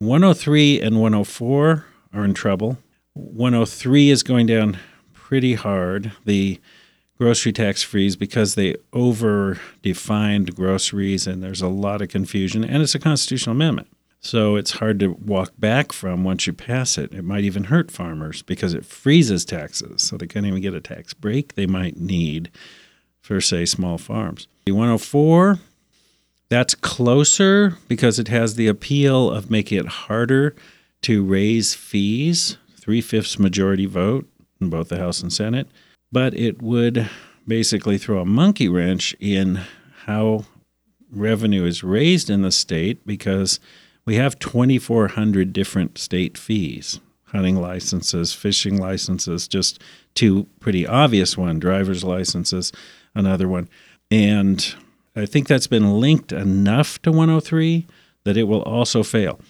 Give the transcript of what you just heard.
103 and 104 are in trouble. 103 is going down pretty hard. The grocery tax freeze, because they over-defined groceries and there's a lot of confusion, and it's a constitutional amendment. So it's hard to walk back from once you pass it. It might even hurt farmers because it freezes taxes, so they can't even get a tax break they might need for, say, small farms. The 104, that's closer because it has the appeal of making it harder to raise fees, 3/5 majority vote in both the House and Senate. But it would basically throw a monkey wrench in how revenue is raised in the state because we have 2,400 different state fees, hunting licenses, fishing licenses, just two pretty obvious ones, driver's licenses, another one. And I think that's been linked enough to 103 that it will also fail.